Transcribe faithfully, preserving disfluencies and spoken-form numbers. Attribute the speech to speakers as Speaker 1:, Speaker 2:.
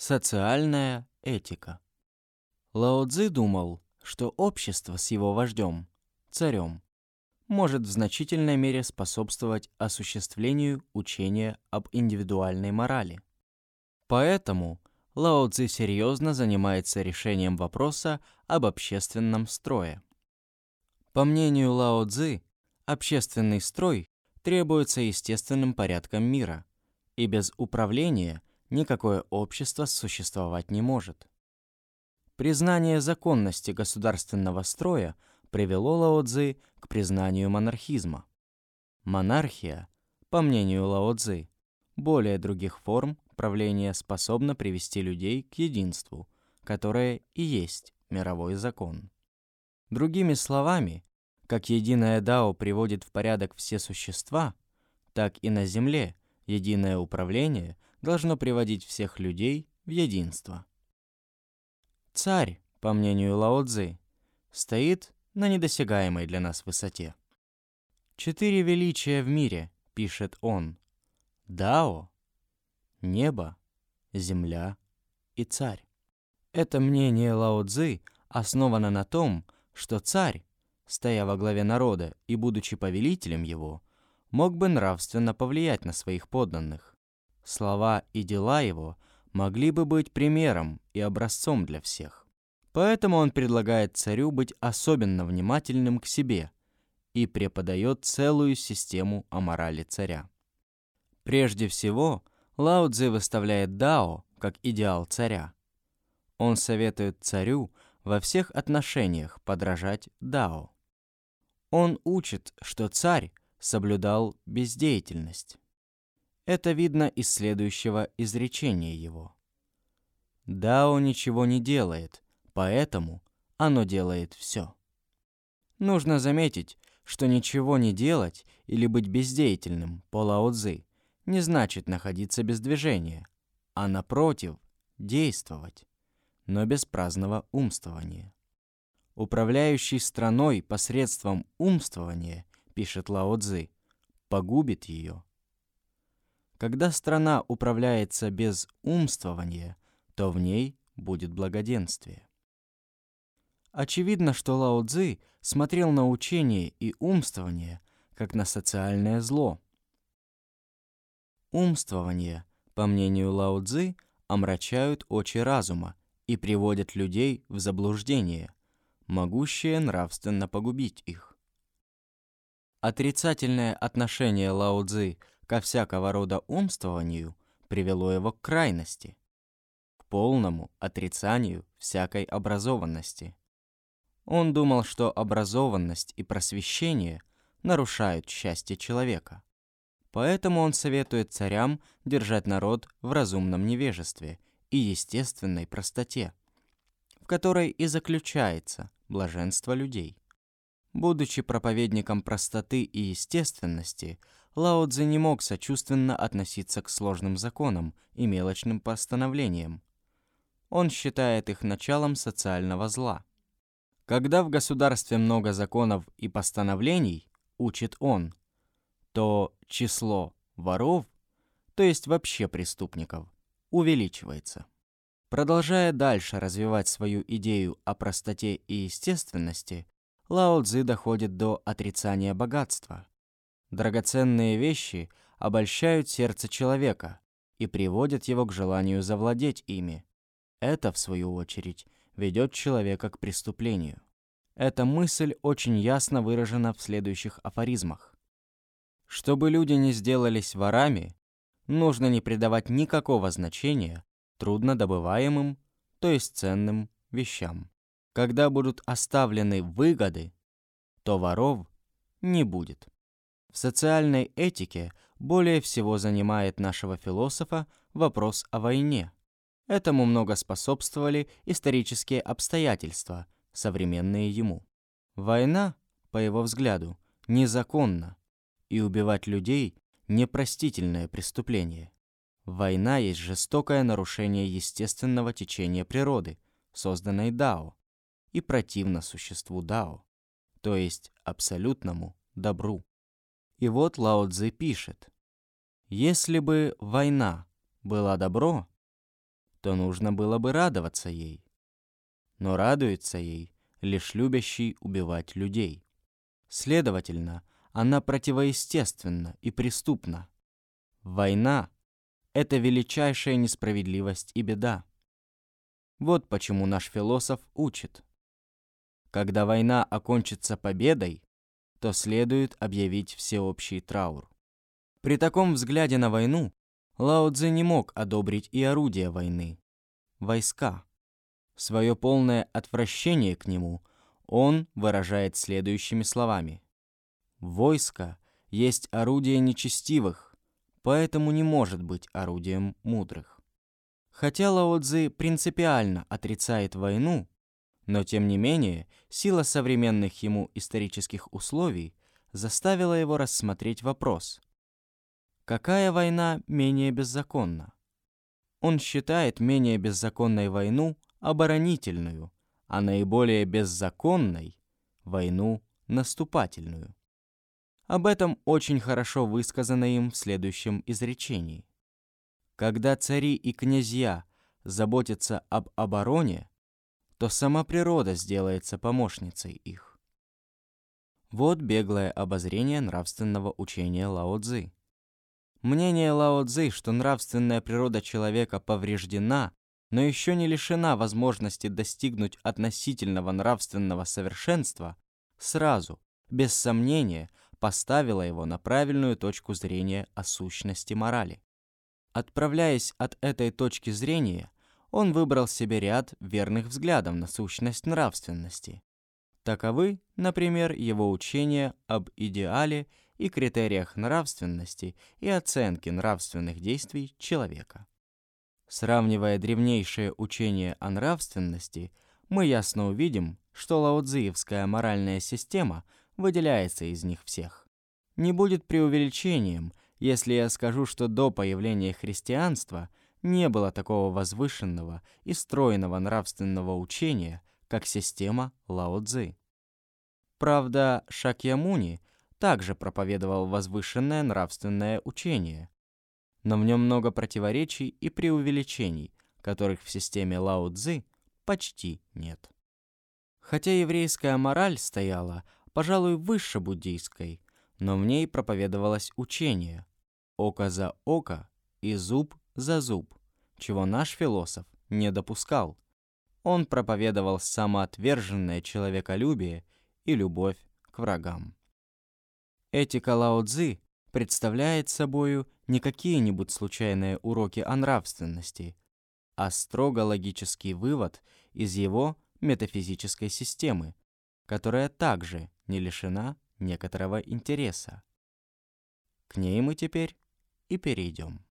Speaker 1: Социальная этика. Лао Цзы думал, что общество с его вождем, царем, может в значительной мере способствовать осуществлению учения об индивидуальной морали. Поэтому Лао Цзы серьезно занимается решением вопроса об общественном строе. По мнению Лао Цзы, общественный строй требуется естественным порядком мира, и без управления никакое общество существовать не может. Признание законности государственного строя привело Лао Цзы к признанию монархизма. Монархия, по мнению Лао Цзы, более других форм правления способна привести людей к единству, которое и есть мировой закон. Другими словами, как единое дао приводит в порядок все существа, так и на земле единое управление должно приводить всех людей в единство. Царь, по мнению Лао Цзы, стоит на недосягаемой для нас высоте. Четыре величия в мире, пишет он: дао, небо, земля и царь. Это мнение Лао Цзы основано на том, что царь, стоя во главе народа и будучи повелителем его, мог бы нравственно повлиять на своих подданных. Слова и дела его могли бы быть примером и образцом для всех. Поэтому он предлагает царю быть особенно внимательным к себе и преподает целую систему о морали царя. Прежде всего, Лао Цзы выставляет дао как идеал царя. Он советует царю во всех отношениях подражать дао. Он учит, что царь соблюдал бездеятельность. Это видно из следующего изречения его: «Дао ничего не делает, поэтому оно делает все». Нужно заметить, что ничего не делать или быть бездеятельным по Лао Цзы не значит находиться без движения, а напротив, действовать, но без праздного умствования. Управляющий страной посредством умствования, пишет Лао Цзы, погубит ее. Когда страна управляется без умствования, то в ней будет благоденствие. Очевидно, что Лао Цзы смотрел на учение и умствование как на социальное зло. Умствование, по мнению Лао Цзы, омрачают очи разума и приводят людей в заблуждение, могущее нравственно погубить их. Отрицательное отношение Лао Цзы ко всякого рода умствованию привело его к крайности, к полному отрицанию всякой образованности. Он думал, что образованность и просвещение нарушают счастье человека. Поэтому он советует царям держать народ в разумном невежестве и естественной простоте, в которой и заключается блаженство людей. Будучи проповедником простоты и естественности, Лао Цзы не мог сочувственно относиться к сложным законам и мелочным постановлениям. Он считает их началом социального зла. Когда в государстве много законов и постановлений, учит он, то число воров, то есть вообще преступников, увеличивается. Продолжая дальше развивать свою идею о простоте и естественности, Лао Цзы доходит до отрицания богатства. Драгоценные вещи обольщают сердце человека и приводят его к желанию завладеть ими. Это, в свою очередь, ведет человека к преступлению. Эта мысль очень ясно выражена в следующих афоризмах. Чтобы люди не сделались ворами, нужно не придавать никакого значения труднодобываемым, то есть ценным вещам. Когда будут оставлены выгоды, то воров не будет. В социальной этике более всего занимает нашего философа вопрос о войне. Этому много способствовали исторические обстоятельства, современные ему. Война, по его взгляду, незаконна, и убивать людей – непростительное преступление. Война есть жестокое нарушение естественного течения природы, созданной дао, и противно существу дао, то есть абсолютному добру. И вот Лао Цзы пишет: «Если бы война была добро, то нужно было бы радоваться ей. Но радуется ей лишь любящий убивать людей. Следовательно, она противоестественна и преступна. Война — это величайшая несправедливость и беда. Вот почему наш философ учит: когда война окончится победой, то следует объявить всеобщий траур. При таком взгляде на войну Лао Цзы не мог одобрить и орудия войны — войска. Свое полное отвращение к нему он выражает следующими словами: «Войско есть орудие нечестивых, поэтому не может быть орудием мудрых». Хотя Лао Цзы принципиально отрицает войну, но тем не менее сила современных ему исторических условий заставила его рассмотреть вопрос: какая война менее беззаконна? Он считает менее беззаконной войну оборонительную, а наиболее беззаконной – войну наступательную. Об этом очень хорошо высказано им в следующем изречении: «Когда цари и князья заботятся об обороне, то сама природа сделается помощницей их». Вот беглое обозрение нравственного учения Лао Цзы. Мнение Лао Цзы, что нравственная природа человека повреждена, но еще не лишена возможности достигнуть относительного нравственного совершенства, сразу, без сомнения, поставило его на правильную точку зрения о сущности морали. Отправляясь от этой точки зрения, он выбрал себе ряд верных взглядов на сущность нравственности. Таковы, например, его учения об идеале и критериях нравственности и оценки нравственных действий человека. Сравнивая древнейшее учение о нравственности, мы ясно увидим, что лаоцзиевская моральная система выделяется из них всех. Не будет преувеличением, если я скажу, что до появления христианства не было такого возвышенного и стройного нравственного учения, как система Лао Цзы. Правда, Шакьямуни также проповедовал возвышенное нравственное учение, но в нем много противоречий и преувеличений, которых в системе Лао Цзы почти нет. Хотя еврейская мораль стояла, пожалуй, выше буддийской, но в ней проповедовалось учение «око за око и зуб за зуб», чего наш философ не допускал. Он проповедовал самоотверженное человеколюбие и любовь к врагам. Этика Лао Цзы представляет собою не какие-нибудь случайные уроки о нравственности, а строго логический вывод из его метафизической системы, которая также не лишена некоторого интереса. К ней мы теперь и перейдем.